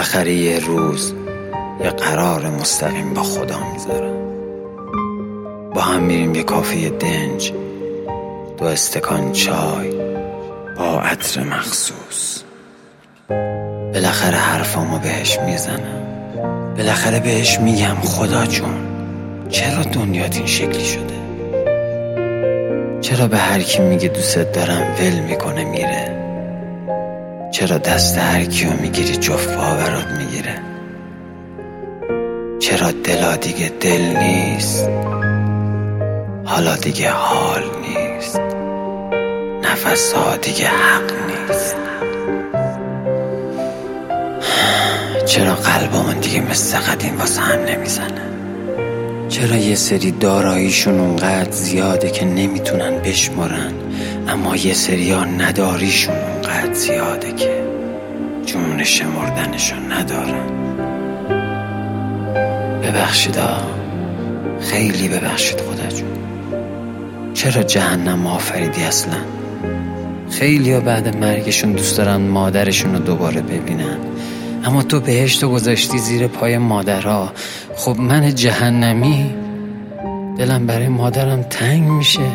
بالاخره یه روز یه قرار مستقیم با خدا میذارم. با هم میریم یه کافه دنج، 2 استکان چای با عطر مخصوص. بالاخره حرفامو بهش میزنم، بالاخره بهش میگم خدا جون چرا دنیات این شکلی شده؟ چرا به هر کی میگه دوست دارم ول میکنه میره؟ چرا دست هر کیو میگیری جفت پا برات میگیره؟ چرا دلا دیگه دل نیست، حالا دیگه حال نیست، نفس ها دیگه حق نیست؟ چرا قلبمون دیگه مثل قدیم واسه هم نمیزنه؟ چرا یه سری داراییشون اونقدر زیاده که نمیتونن بشمارن، اما یه سری ها نداریشون اونقدر زیاده که جون شمردنشون ندارن؟ ببخشید خیلی ببخشید خدا جون. چرا جهنم آفریدی اصلا؟ خیلی ها بعد مرگشون دوست دارن مادرشون رو دوباره ببینن، اما تو بهشت رو گذاشتی زیر پای مادرها. خب من جهنمی دلم برای مادرم تنگ میشه.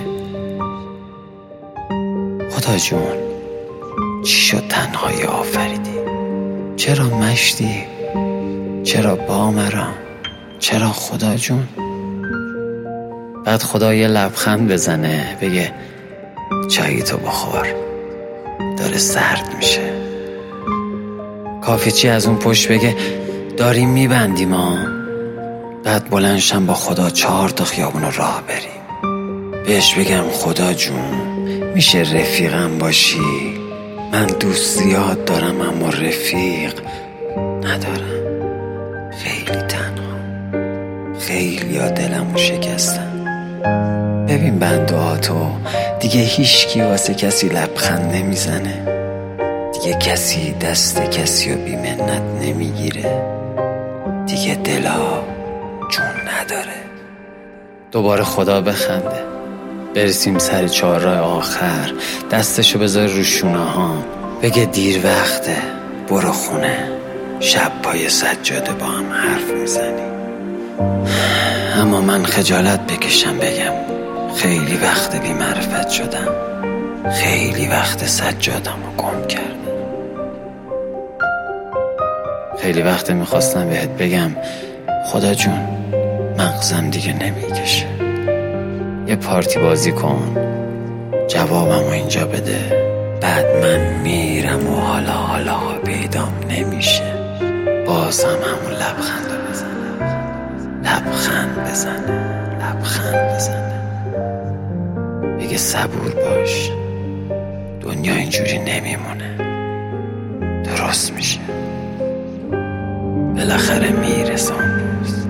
خدا جون چی شد تنهایی آفریدی؟ چرا مشتی؟ چرا بامرام؟ چرا خدا جون؟ بعد خدا یه لبخند بزنه بگه چایی تو بخور، داره سرد میشه. کافی چی از اون پشت بگه داریم میبندیم بعد بلندشم با خدا 4 تا خیابون راه بریم. بهش بگم خدا جون میشه رفیقم باشی؟ من دوست زیاد دارم اما رفیق ندارم. خیلی تنها، خیلی ها دلمو شکستن. ببین بندهاتو دیگه هیچکی واسه کسی لبخند نمیزنه، دیگه کسی دست کسی رو بی منت نمیگیره، دیگه دلا جون نداره. دوباره خدا بخنده، برسیم سر 4 راه آخر، دستشو بذار رو شونه ها، بگه دیر وقته برو خونه، شب پای سجاده با هم حرف میزنی. اما من خجالت بکشم بگم خیلی وقت بی معرفت شدم، خیلی وقت سجادم رو گم کردم. خیلی وقت میخواستم بهت بگم خدا جون مغزم دیگه نمیکشه، یه پارتی بازی کن جوابمو اینجا بده، بعد من میرم و حالا پیدام نمیشه. باز هم همون لبخند بزنه، لبخند بزنه بگه صبور باش، دنیا اینجوری نمیمونه، درست میشه، بالاخره میرسه اون روز.